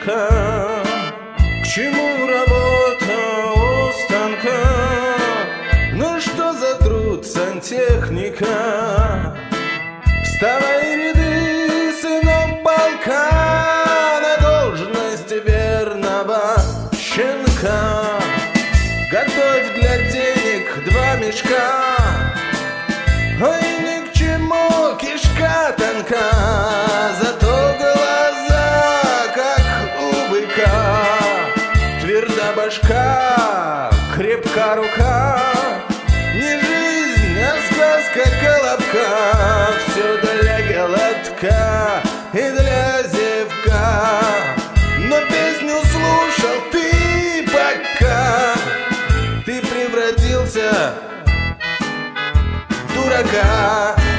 девушка, к чему работа у станка? Ну что за труд сантехника? Вставай ряды, сынок полка, на должность верного щенка. Готовь для денег 2 мешка, ой, ни к чему кишка тонка, зато глаза, как у быка, тверда башка, крепка рука. Не жизнь, а сказка Колобка, все для голодка и для зевка. Но песню слушал ты пока ты превратился в дурака.